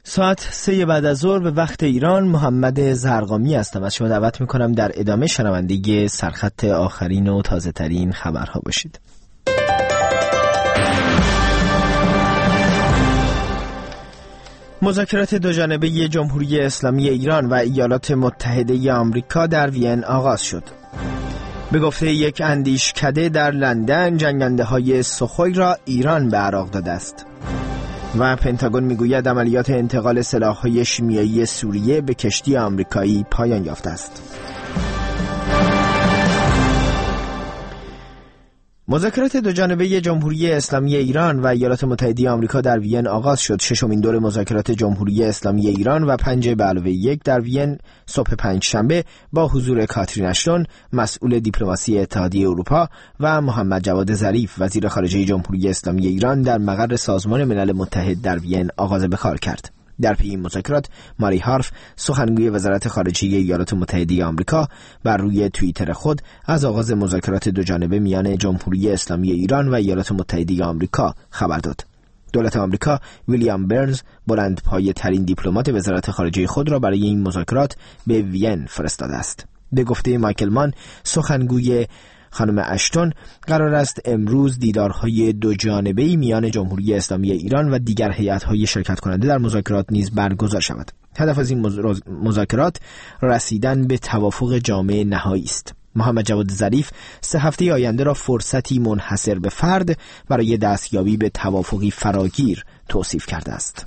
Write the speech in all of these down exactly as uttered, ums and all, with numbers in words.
ساعت سه بعد از ظهر به وقت ایران. محمد زرقامی هستم. از شما دعوت میکنم در ادامه شنوندگی سرخط آخرین و تازه ترین خبرها باشید. مذاکرات دوجانبه جمهوری اسلامی ایران و ایالات متحده آمریکا در وین آغاز شد. به گفته یک اندیشکده در لندن، جنگنده های سوخوی را ایران به عراق داده است. و پنتاگون میگوید عملیات انتقال سلاح‌های شیمیایی سوریه به کشتی آمریکایی پایان یافته است. مذاکرات دوجانبه جمهوری اسلامی ایران و ایالات متحده آمریکا در وین آغاز شد. ششمین دور مذاکرات جمهوری اسلامی ایران و پنج به علاوه یک در وین صبح پنجشنبه با حضور کاترین اشتون، مسئول دیپلماسی اتحادیه اروپا، و محمد جواد ظریف، وزیر خارجه جمهوری اسلامی ایران، در مقر سازمان ملل متحد در وین آغاز به کار کرد. در پی این مذاکرات، ماری هارف، سخنگوی وزارت خارجه ایالات متحده آمریکا، بر روی توییتر خود از آغاز مذاکرات دوجانبه میان جمهوری اسلامی ایران و ایالات متحده آمریکا خبر داد. دولت آمریکا ویلیام برنز، بلندپایه ترین دیپلمات وزارت خارجه خود را برای این مذاکرات به وین فرستاده است. به گفته مایکل مان، سخنگوی خانم اشتون، قرار است امروز دیدارهای دو جانبه‌ای میان جمهوری اسلامی ایران و دیگر هیئت‌های شرکت کننده در مذاکرات نیز برگزار شود. هدف از این مذاکرات رسیدن به توافق جامع نهایی است. محمد جواد ظریف سه هفته آینده را فرصتی منحصر به فرد برای دستیابی به توافقی فراگیر توصیف کرده است.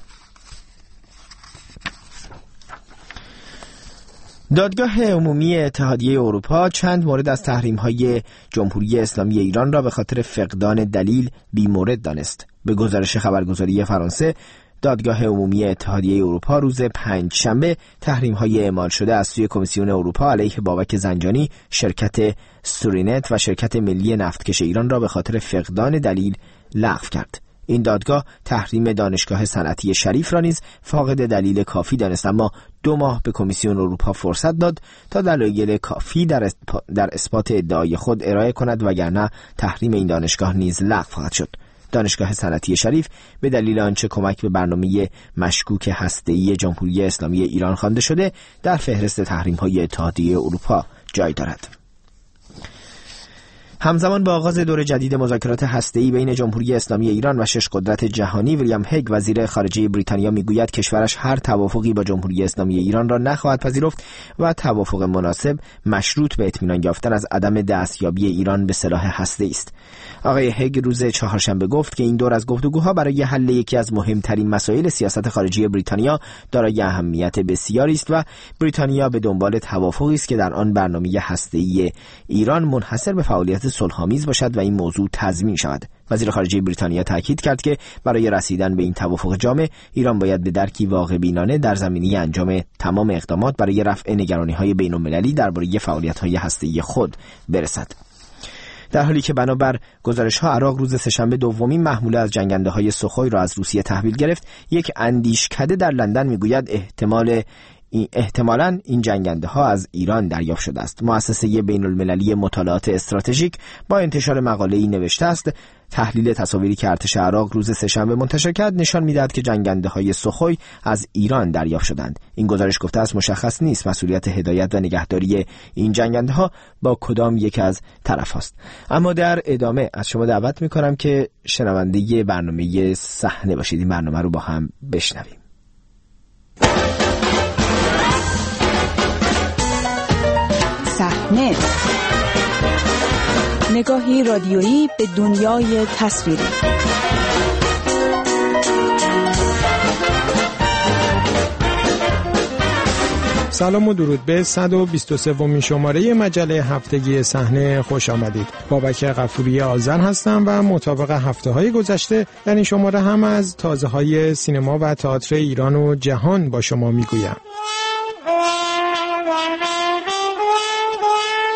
دادگاه عمومی اتحادیه اروپا چند مورد از تحریم‌های جمهوری اسلامی ایران را به خاطر فقدان دلیل بی‌مورد دانست. به گزارش خبرگزاری فرانسه، دادگاه عمومی اتحادیه اروپا روز پنجشنبه تحریم‌های اعمال شده از سوی کمیسیون اروپا علیه بابک زنجانی، شرکت سورینت و شرکت ملی نفتکش ایران را به خاطر فقدان دلیل لغو کرد. این دادگاه تحریم دانشگاه صنعتی شریف را نیز فاقد دلیل کافی دانست، اما دو ماه به کمیسیون اروپا فرصت داد تا دلایل کافی در در اثبات ادعای خود ارائه کند، وگرنه تحریم این دانشگاه نیز لغو خواهد شد. دانشگاه صنعتی شریف به دلیل آنچه کمک به برنامه مشکوک هسته‌ای جمهوری اسلامی ایران خوانده شده، در فهرست تحریم‌های اتحادیه اروپا جای دارد. همزمان با آغاز دور جدید مذاکرات هسته‌ای بین جمهوری اسلامی ایران و شش قدرت جهانی، ویلیام هگ، وزیر خارجه بریتانیا، میگوید کشورش هر توافقی با جمهوری اسلامی ایران را نخواهد پذیرفت و توافق مناسب مشروط به اطمینان یافتن از عدم دستیابی ایران به سلاح هسته‌ای است. آقای هگ روز چهارشنبه گفت که این دور از گفتگوها برای حل یکی از مهمترین مسائل سیاست خارجی بریتانیا دارای اهمیت بسیاری است و بریتانیا به دنبال توافقی است که در آن برنامه هسته‌ای ایران منحصر به فعالیت صلح‌آمیز باشد و این موضوع تضمین شود. وزیر خارجه بریتانیا تاکید کرد که برای رسیدن به این توافق جامع، ایران باید به درکی واقع‌بینانه در زمینه انجام تمام اقدامات برای رفع نگرانی‌های بین‌المللی درباره فعالیت‌های هسته‌ای خود برسد. در حالی که بنابر گزارش‌ها عراق روز سه‌شنبه دومین محموله از جنگنده‌های سوخوی را از روسیه تحویل گرفت، یک اندیشکده در لندن میگوید احتمال احتمالاً این جنگنده ها از ایران دریافت شده است. مؤسسه بین المللی مطالعات استراتژیک با انتشار مقاله‌ای نوشته است تحلیل تصاویری که ارتش عراق روز سه‌شنبه منتشر کرد نشان می‌دهد که جنگنده های سوخوی از ایران دریافت شدند. این گزارش گفته است مشخص نیست مسئولیت هدایت و نگهداری این جنگنده ها با کدام یک از طرف هاست. اما در ادامه از شما دعوت می‌کنم که شنونده برنامه صحنه باشید. این برنامه رو با هم بشنویم. صحنه، نگاهی رادیویی به دنیای تصویری. سلام و درود به صد و بیست و سومین شماره مجله هفتگی صحنه خوش آمدید. بابک غفوری آذر هستم و مطابق هفته‌های گذشته در این شماره هم از تازه‌های سینما و تئاتر ایران و جهان با شما میگویم.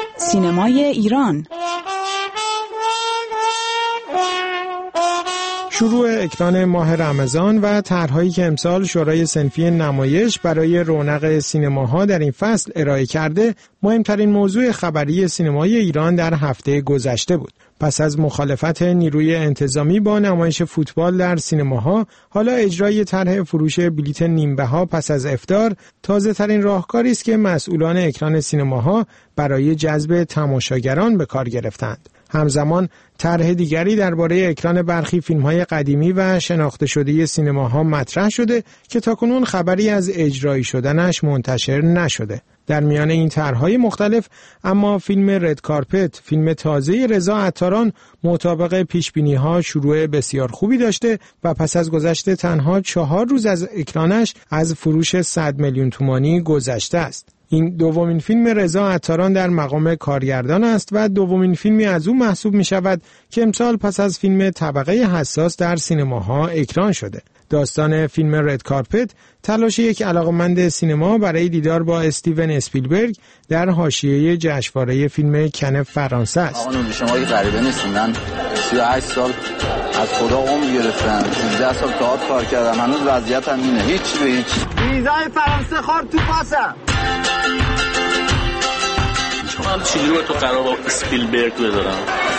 سینمای ایران. شروع اکران ماه رمضان و طرح‌هایی که امسال شورای صنفی نمایش برای رونق سینماها در این فصل ارائه کرده، مهمترین موضوع خبری سینمای ایران در هفته گذشته بود. پس از مخالفت نیروی انتظامی با نمایش فوتبال در سینماها، حالا اجرای طرح فروش بلیت نیمبها پس از افطار تازه‌ترین راهکاری است که مسئولان اکران سینماها برای جذب تماشاگران به کار گرفتند. همزمان طرح دیگری درباره اکران برخی فیلم‌های قدیمی و شناخته شده سینماها مطرح شده که تاکنون خبری از اجرایی شدنش منتشر نشده. در میان این طرح‌های مختلف اما فیلم رد کارپت، فیلم تازه رضا عطاران، مطابق پیشبینی‌ها شروع بسیار خوبی داشته و پس از گذشت تنها چهار روز از اکرانش از فروش صد میلیون تومانی گذشته است. این دومین فیلم رضا عطاران در مقام کارگردان است و دومین فیلمی از او محسوب می شود که امسال پس از فیلم طبقه حساس در سینماها اکران شده. داستان فیلم رد کارپت تلاش یک علاقمند سینما برای دیدار با استیون اسپیلبرگ در حاشیه جشنواره فیلم کن فرانسه است. آقا نوری شما که غریبه نیستین، من سی و هشت سال از خدا عمر گرفتم، سیزده سال تئاتر کار کردم، هنوز وضعیتم اینه، هیچ به هیچ. ویزای فرانسه خورد تو پاسم. من چیزی رو تو قرار با اسپیلبرگ بذارم.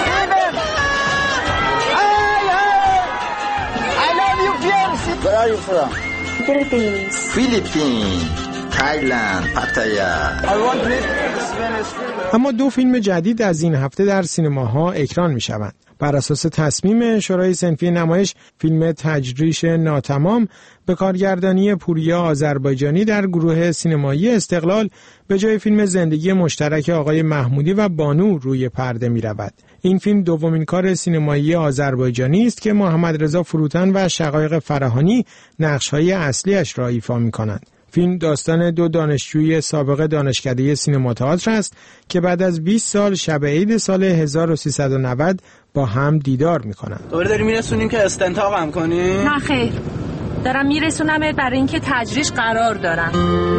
Where are you from? Philippines. Philippines, Thailand, Pattaya. I want to. اما دو فیلم جدید از این هفته در سینماها اکران می شوند. بر اساس تصمیم شورای صنفی نمایش، فیلم تجریش ناتمام به کارگردانی پوریا آذربایجانی در گروه سینمایی استقلال به جای فیلم زندگی مشترک آقای محمودی و بانو روی پرده می رود. این فیلم دومین کار سینمایی آذربایجانی است که محمد رضا فروتن و شقایق فراهانی نقش‌های اصلیش را ایفا می‌کنند. فیلم داستان دو دانشجوی سابق دانشکده سینما تئاتر است که بعد از بیست سال شب عید سال هزار و سیصد و نود با هم دیدار می‌کنند. دوباره داریم میرسونیم که استنتاق هم کنی؟ نه خیر، دارم میرسونم برای اینکه تجریش قرار دارم.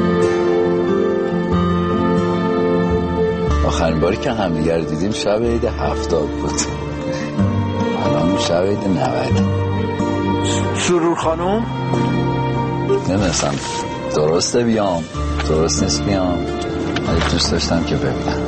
آخرین باری که همدیگر دیدیم شب عید هفتاد بود، الان شب عید نود. سرور خانم نمیدونستم درسته بیام درست نیست بیام، ولی دوست داشتم که ببینم.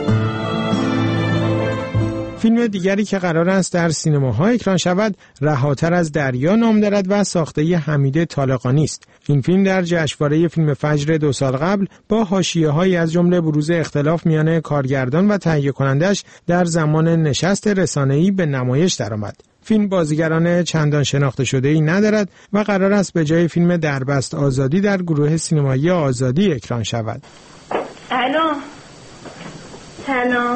فیلم دیگری که قرار است در سینماها اکران شود رهاتر از دریا نام دارد و ساخته حمید طالقانی است. این فیلم در جشنواره فیلم فجر دو سال قبل با حاشیه‌هایی از جمله بروز اختلاف میان کارگردان و تهیه کنندش در زمان نشست رسانه‌ای به نمایش درآمد. فیلم بازیگران چندان شناخته شده‌ای ندارد و قرار است به جای فیلم دربست آزادی در گروه سینمایی آزادی اکران شود. الو سلام.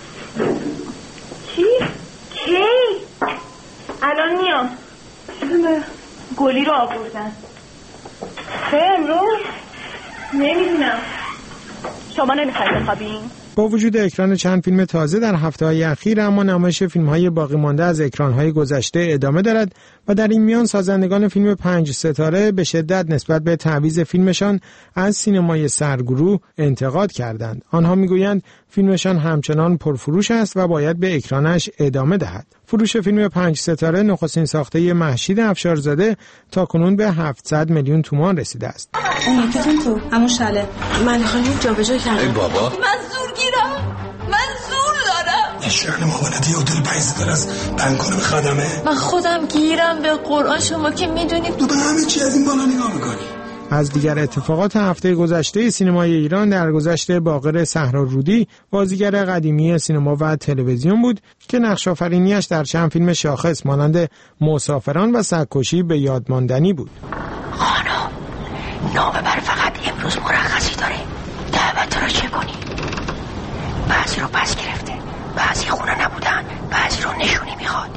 چی؟ کی؟ الان میام. گلی رو آوردن. خیلی امروز؟ نمیدونم. شما نمیخواید بخوابین؟ با وجود اکران چند فیلم تازه در هفته‌های اخیر، اما نمایش فیلم‌های باقی مانده از اکران‌های گذشته ادامه دارد و در این میان سازندگان فیلم پنج ستاره به شدت نسبت به تعویض فیلمشان از سینمای سرگروه انتقاد کردند. آنها میگویند فیلمشان همچنان پرفروش است و باید به اکرانش ادامه دهد. فروش فیلم پنج ستاره نخستین ساخته مهشید افشارزاده تاکنون به هفتصد میلیون تومان رسیده است. اون یکیتون تو همون شله من خواهیم جابجا کردم. ای بابا من زور گیرم، من زور دارم. اشیان معاونتی هتل پنج ستاره است، بنکانه به خدمه. من خودم گیرم به قرآن، شما که میدونید تو به همه چی از این بالا نگاه میکنی. از دیگر اتفاقات هفته گذشته سینمای ایران در گذشت باقر صحرارودی، بازیگر قدیمی سینما و تلویزیون بود که نقش آفرینیش در چند فیلم شاخص مانند مسافران و سگ‌کشی به یاد ماندنی بود. خانم نامه بر فقط امروز مرخصی داره، دعوت رو چه کنی؟ بعضی رو پس گرفته، بعضی خونه نبودن، بعضی رو نشونی میخواد.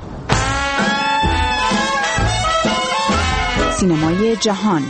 سینمای جهان.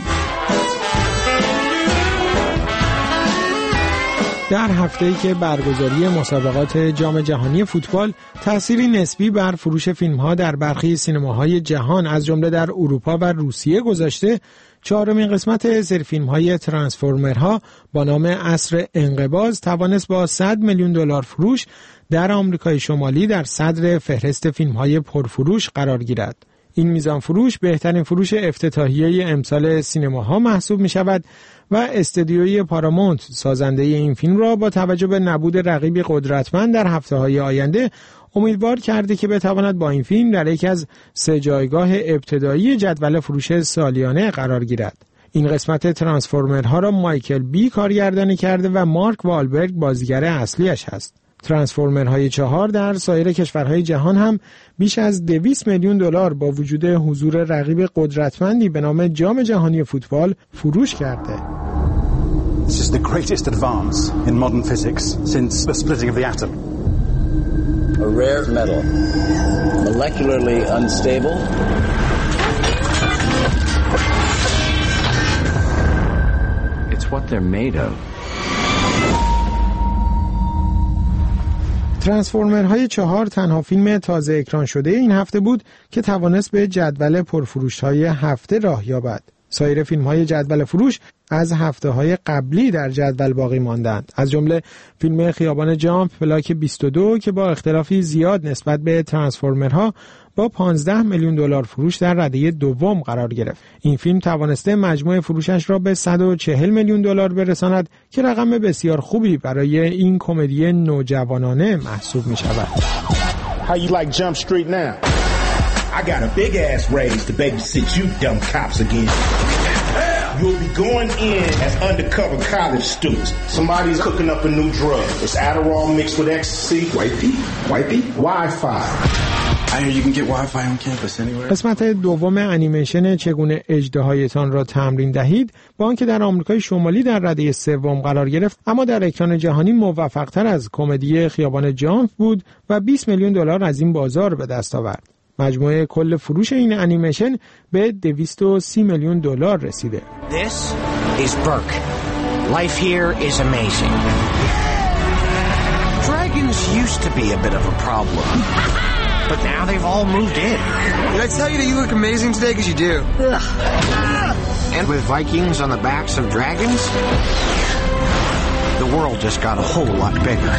در هفته‌ای که برگزاری مسابقات جام جهانی فوتبال تأثیری نسبی بر فروش فیلم‌ها در برخی سینماهای جهان از جمله در اروپا و روسیه گذاشته، چهارمین قسمت سری فیلم‌های ترانسفورمرها با نام عصر انقباض توانست با صد میلیون دلار فروش در آمریکای شمالی در صدر فهرست فیلم‌های پرفروش قرار گیرد. این میزان فروش بهترین فروش افتتاحیه امسال سینماها محسوب می شود و استودیوی پارامونت سازنده این فیلم را با توجه به نبود رقیبی قدرتمند در هفته‌های آینده امیدوار کرده که بتواند با این فیلم در یکی از سه جایگاه ابتدایی جدول فروش سالیانه قرار گیرد. این قسمت ترانسفورمرها را مایکل بی کارگردانی کرده و مارک والبرگ بازیگر اصلیش هست. ترانسفورمرهای چهار در سایر کشورهای جهان هم بیش از دویست میلیون دلار با وجود حضور رقیب قدرتمندی به نام جام جهانی فوتبال فروش کرده. This is the greatest advance in modern physics since the splitting of the atom. A rare metal, molecularly unstable. It's what they're made of. ترانسفورمرهای چهار تنها فیلم تازه اکران شده این هفته بود که توانست به جدول پرفروش‌های هفته راه یابد. سایر فیلم‌های جدول فروش از هفته‌های قبلی در جدول باقی ماندند، از جمله فیلم خیابان جامپ بلاک بیست و دو که با اختلافی زیاد نسبت به ترانسفورمرها با پانزده میلیون دلار فروش در رده دوم قرار گرفت. این فیلم توانسته مجموع فروشش را به صد و چهل میلیون دلار برساند که رقم بسیار خوبی برای این کمدی نوجوانانه محسوب می شود. How you like Jump Street now? I got a big ass raise to babysit you dumb cops again. You'll be going in as undercover college students. Somebody's cooking up a new drug. It's Adderall mixed with ecstasy. Wifey? Wifey? Wi-Fi. I hear you can get Wi-Fi on campus anywhere. قسمت دوم انیمیشن چگونه اژدهایتان را تمرین دهید با آنکه در آمریکای شمالی در رده سوم قرار گرفت، اما در اکران جهانی موفق‌تر از کمدی خیابان جامپ بود و بیست میلیون دلار از این بازار به دست آورد. مجموع کل فروش این انیمیشن به دویست و سی میلیون دلار رسیده. This is Burke. Life here is amazing. Dragons used to be a bit of a problem. But now they've all moved in. Did I tell you that you look amazing today? Because you do. And with Vikings on the backs of dragons, the world just got a whole lot bigger.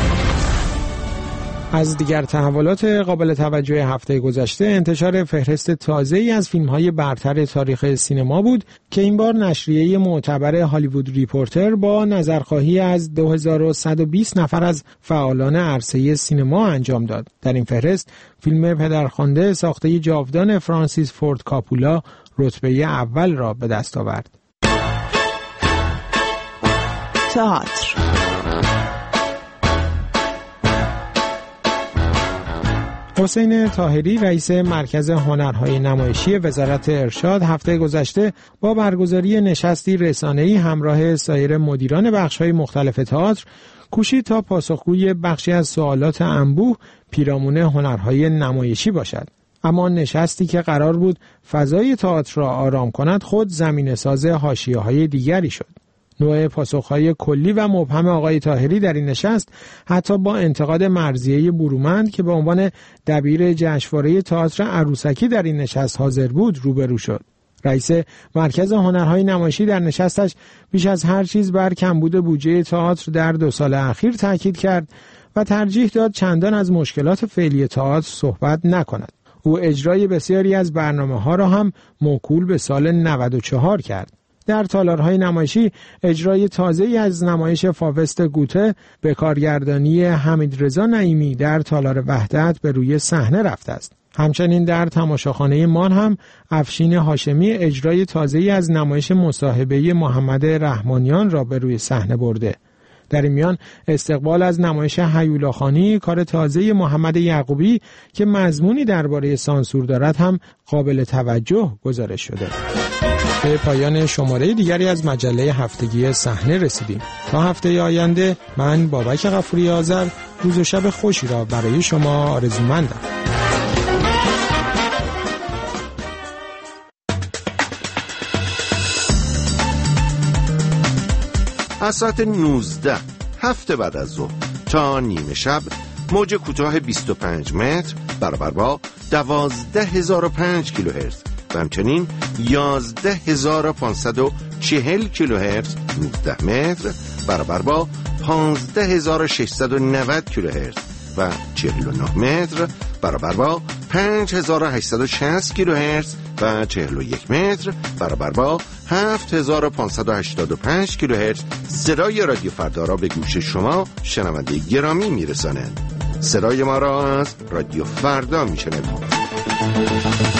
از دیگر تحولات قابل توجه هفته گذشته انتشار فهرست تازه‌ای از فیلم‌های برتر تاریخ سینما بود که این بار نشریه معتبر هالیوود ریپورتر با نظرخواهی از دو هزار و صد و بیست نفر از فعالان عرصه سینما انجام داد. در این فهرست فیلم پدرخوانده ساخته جاودان فرانسیس فورد کاپولا رتبه اول را به دست آورد. تئاتر. حسین طاهری رئیس مرکز هنرهای نمایشی وزارت ارشاد هفته گذشته با برگزاری نشستی رسانه‌ای همراه سایر مدیران بخش‌های مختلف تئاتر کوشید تا پاسخگوی بخشی از سوالات انبوه پیرامون هنرهای نمایشی باشد. اما نشستی که قرار بود فضای تئاتر را آرام کند خود زمینه‌ساز حاشیه‌های دیگری شد. نوع پاسخهای کلی و مبهم آقای طاهری در این نشست حتی با انتقاد مرضیه برومند که به عنوان دبیر جشنواره تئاتر عروسکی در این نشست حاضر بود روبرو شد. رئیس مرکز هنرهای نمایشی در نشستش بیش از هر چیز بر کمبود بودجه تئاتر در دو سال اخیر تاکید کرد و ترجیح داد چندان از مشکلات فعلی تئاتر صحبت نکند. او اجرای بسیاری از برنامه‌ها را هم موکول به سال نود و چهار کرد. در تالارهای نمایشی اجرای تازه‌ای از نمایش فاوست گوته به کارگردانی حمیدرضا نعیمی در تالار وحدت به روی صحنه رفته است. همچنین در تماشاخانه مان هم افشین هاشمی اجرای تازه‌ای از نمایش مصاحبه محمد رحمانیان را به روی صحنه برده. در این میان استقبال از نمایش هیولاخانی کار تازه محمد یعقوبی که مضمونی درباره سانسور دارد هم قابل توجه گزارش شده. به پایان شماره دیگری از مجله هفتگی صحنه رسیدیم. تا هفته آینده من بابک غفوری آذر روز و شب خوشی را برای شما آرزومندم. از ساعت نوزده هفته بعد از ظهر تا نیمه شب موج کوتاه بیست و پنج متر برابر با دوازده هزار و پنج کیلوهرتز و همچنین یازده هزار و پانصد و چهل کیلوهرتز نوزده متر برابر با پانزده هزار و ششصد و نود کیلوهرتز و چهل و نه متر برابر با پنج هزار و هشتصد و شصت کیلوهرتز و چهل و یک متر برابر با هفت هزار و پانصد و هشتاد و پنج کیلوهرتز صدای رادیو فردا را به گوش شما شنونده گرامی میرسانند. صدای ما را از رادیو فردا میشنوید.